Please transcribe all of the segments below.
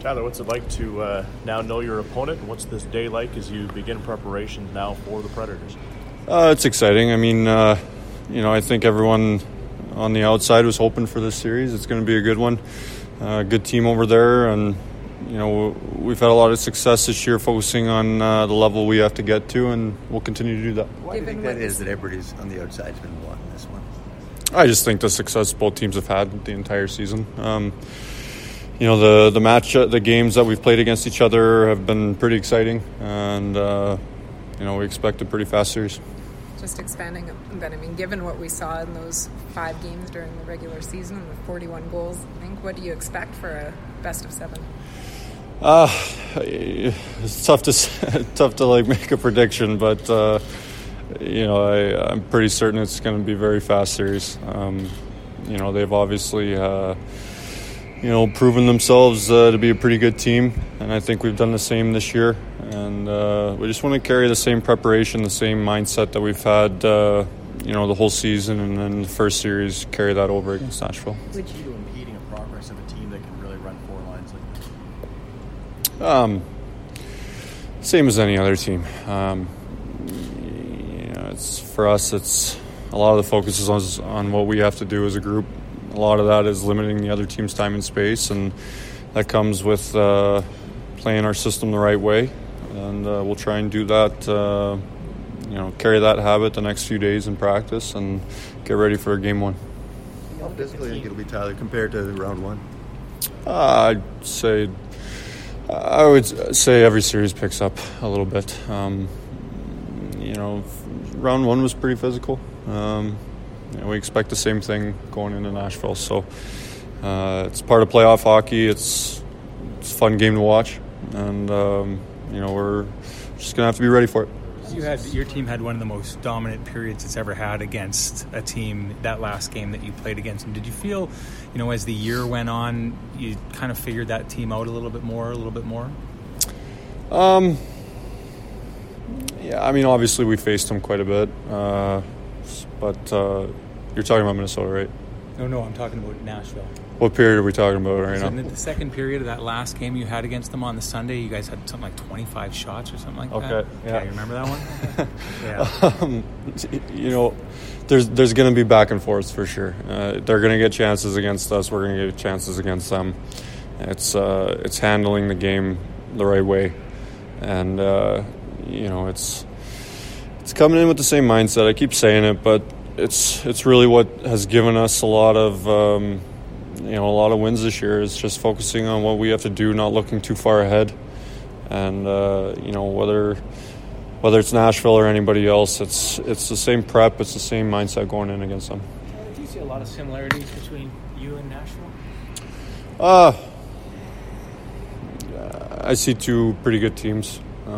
Tyler, what's it like to now know your opponent, and what's this day like as you begin preparations now for the Predators? It's exciting. I mean, I think everyone on the outside was hoping for this series. It's going to be a good one. Good team over there, and we've had a lot of success this year focusing on the level we have to get to, and we'll continue to do that. Why do you think that is that everybody's on the outside has been wanting this one? I just think the success both teams have had the entire season. The games that we've played against each other have been pretty exciting, and we expect a pretty fast series. Just expanding on that, I mean, given what we saw in those 5 games during the regular season with 41 goals, I think, what do you expect for a best of 7? It's tough to make a prediction, but I'm pretty certain it's going to be a very fast series. They've obviously proven themselves to be a pretty good team, and I think we've done the same this year. And we just want to carry the same preparation, the same mindset that we've had, the whole season, and then the first series carry that over against Nashville. What's key to impeding a progress of a team that can really run 4 lines like that? Same as any other team. It's for us. It's a lot of the focus is on what we have to do as a group. A lot of that is limiting the other team's time and space, and that comes with playing our system the right way. And we'll try and do that, carry that habit the next few days in practice and get ready for game 1. How physically think it'll be, Tyler, compared to round 1? I would say every series picks up a little bit. Round 1 was pretty physical. We expect the same thing going into Nashville. So it's part of playoff hockey. It's a fun game to watch, and we're just gonna have to be ready for it. Your team had one of the most dominant periods it's ever had against a team that last game that you played against them. Did you feel, as the year went on, you kind of figured that team out a little bit more? Yeah, I mean, obviously we faced them quite a bit, but you're talking about Minnesota, right? No, I'm talking about Nashville. What period are we talking about right now? In the second period of that last game you had against them on the Sunday, you guys had something like 25 shots or something like that. Okay, yeah. You remember that one? Yeah. There's going to be back and forth for sure. They're going to get chances against us. We're going to get chances against them. It's handling the game the right way, and it's coming in with the same mindset. I keep saying it, but it's really what has given us a lot of wins this year. Is just focusing on what we have to do, not looking too far ahead. And whether it's Nashville or anybody else, it's the same prep, it's the same mindset going in against them. Do you see a lot of similarities between you and Nashville? I see 2 pretty good teams.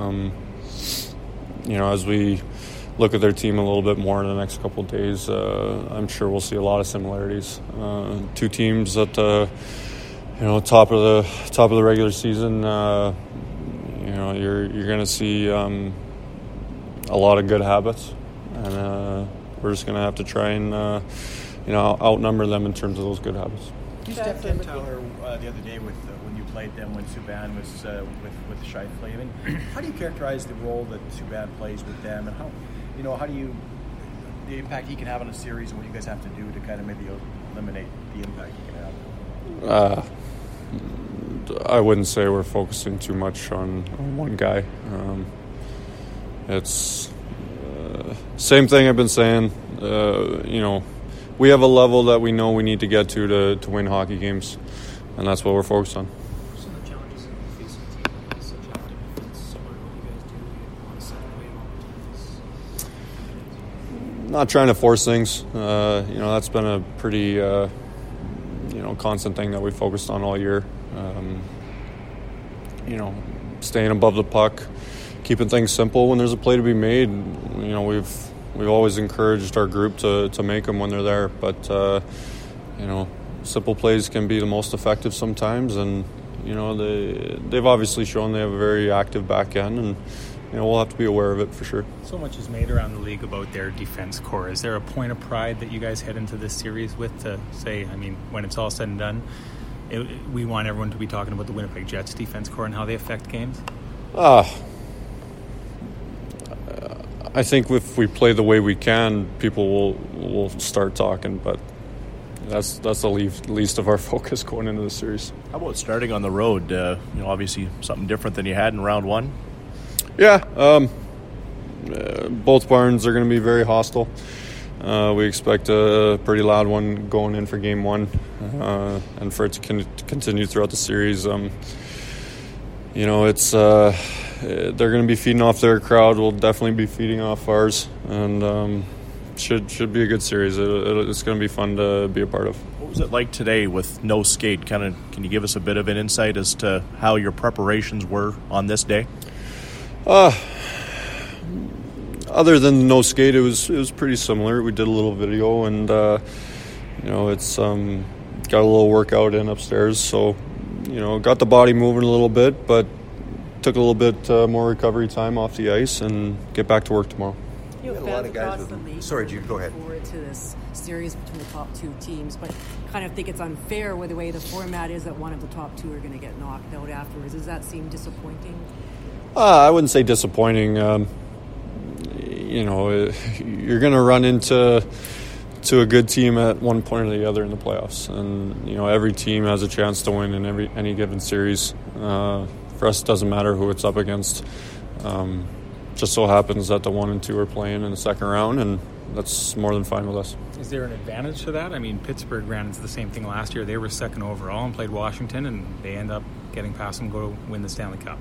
As we look at their team a little bit more in the next couple of days, I'm sure we'll see a lot of similarities. 2 teams at the top of the regular season. You're going to see a lot of good habits, and we're just going to have to try and outnumber them in terms of those good habits. You stepped in, Tyler, the other day when you played them when Subban was with Scheifele. I mean, how do you characterize the role that Subban plays with them, and how do you the impact he can have on a series, and what you guys have to do to kind of maybe eliminate the impact he can have? I wouldn't say we're focusing too much on one guy. It's same thing I've been saying. We have a level that we know we need to get to win hockey games, and that's what we're focused on. Some of the challenges of facing a team like this, such active defense, similar to what you guys do on a second wave opportunities? Not trying to force things. That's been a pretty constant thing that we focused on all year. Staying above the puck, keeping things simple when there's a play to be made. We've always encouraged our group to make them when they're there, but simple plays can be the most effective sometimes, and they've obviously shown they have a very active back end, and we'll have to be aware of it for sure. So much is made around the league about their defense core. Is there a point of pride that you guys head into this series with to say, I mean, when it's all said and done, we want everyone to be talking about the Winnipeg Jets defense core and how they affect games? I think if we play the way we can, people will start talking, but that's the least of our focus going into the series. How about starting on the road? Obviously something different than you had in round one. Yeah, both barns are going to be very hostile. We expect a pretty loud one going in for game one, and for it to continue throughout the series. It's they're going to be feeding off their crowd. We'll definitely be feeding off ours, and should be a good series. It's going to be fun to be a part of. What was it like today with no skate? Can you give us a bit of an insight as to how your preparations were on this day? Other than no skate, it was pretty similar. We did a little video, and it's got a little workout in upstairs. So, got the body moving a little bit, but took a little bit more recovery time off the ice and get back to work tomorrow. You have a lot of guys with... Sorry, Jude, go ahead. Forward to this series between the top two teams, but kind of think it's unfair with the way the format is that one of the top two are going to get knocked out afterwards. Does that seem disappointing? I wouldn't say disappointing. You're going to run into a good team at one point or the other in the playoffs, and every team has a chance to win in any given series. For us, it doesn't matter who it's up against. Just so happens that the 1 and 2 are playing in the second round, and that's more than fine with us. Is there an advantage to that? I mean, Pittsburgh ran into the same thing last year. They were second overall and played Washington, and they end up getting past them, go win the Stanley Cup.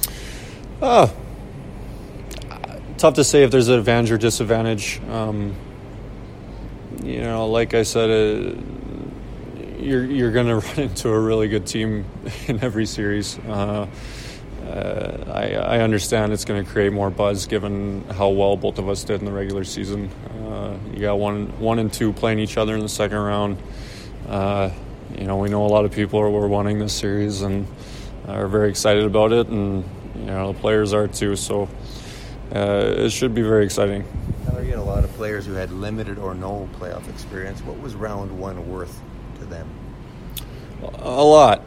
Tough to say if there's an advantage or disadvantage. Like I said, you're going to run into a really good team in every series. I understand it's going to create more buzz given how well both of us did in the regular season. You got one and two playing each other in the second round. We know a lot of people were wanting this series and are very excited about it, and the players are too. So it should be very exciting. You had a lot of players who had limited or no playoff experience. What was round one worth to them? A lot.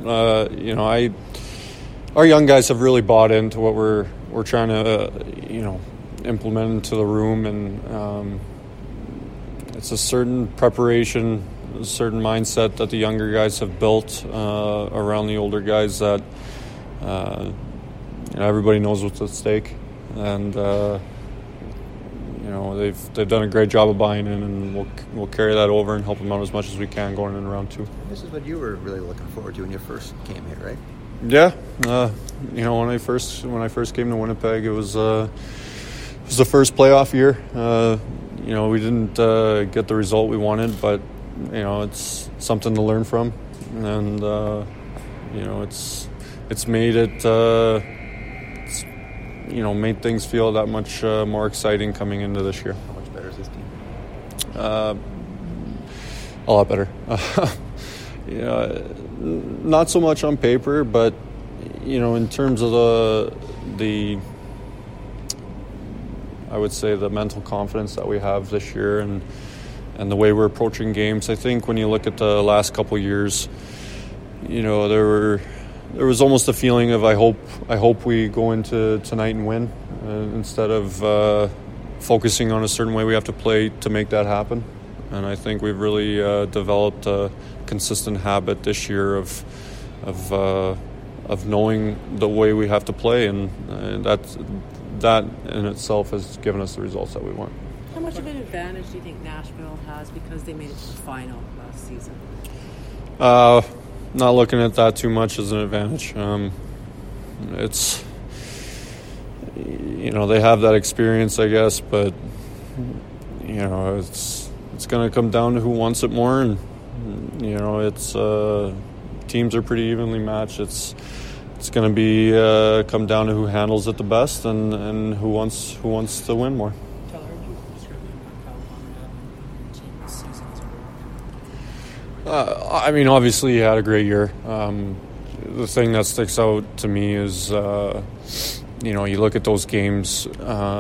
Our young guys have really bought into what we're trying to implement into the room, and it's a certain preparation, a certain mindset that the younger guys have built around the older guys that everybody knows what's at stake, and they've done a great job of buying in, and we'll carry that over and help them out as much as we can going into round two. This is what you were really looking forward to when you first came here, right? Yeah, when I first came to Winnipeg, it was the first playoff year. We didn't get the result we wanted, but it's something to learn from, and it's made it made things feel that much more exciting coming into this year. How much better is this team? A lot better. Not so much on paper, but in terms of the I would say the mental confidence that we have this year and the way we're approaching games. I think when you look at the last couple of years, there was almost a feeling of I hope we go into tonight and win instead of focusing on a certain way we have to play to make that happen. And I think we've really developed a consistent habit this year of knowing the way we have to play, and that in itself has given us the results that we want. How much of an advantage do you think Nashville has because they made it to the final last season? Not looking at that too much as an advantage. It's they have that experience, I guess, but it's going to come down to who wants it more, and it's teams are pretty evenly matched. It's going to be come down to who handles it the best and who wants to win more. Tyler, how would you describe the impact Kyle Connor had on your team this season as a whole? Obviously he had a great year. The thing that sticks out to me is you look at those games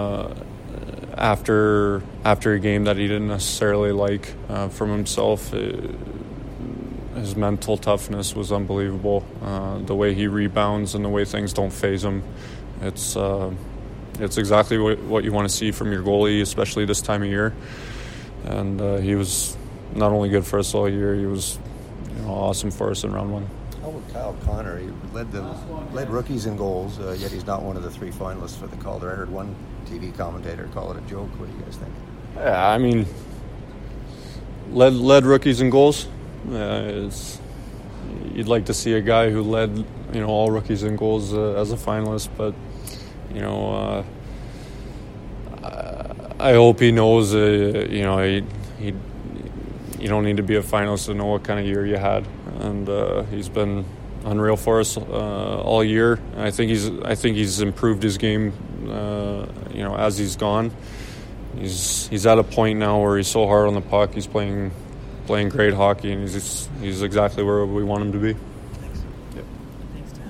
after a game that he didn't necessarily like from himself, his mental toughness was unbelievable. The way he rebounds and the way things don't faze him, it's exactly what you want to see from your goalie, especially this time of year. And he was not only good for us all year, he was awesome for us in round one. How about Kyle Connor? He led rookies in goals, yet he's not one of the 3 finalists for the Calder. I heard one TV commentator call it a joke. What do you guys think? Yeah, I mean, led rookies in goals. You'd like to see a guy who led all rookies in goals as a finalist, but I hope he knows you don't need to be a finalist to know what kind of year you had, and he's been unreal for us all year. I think he's improved his game, as he's gone. He's at a point now where he's so hard on the puck. He's playing great hockey, and he's exactly where we want him to be.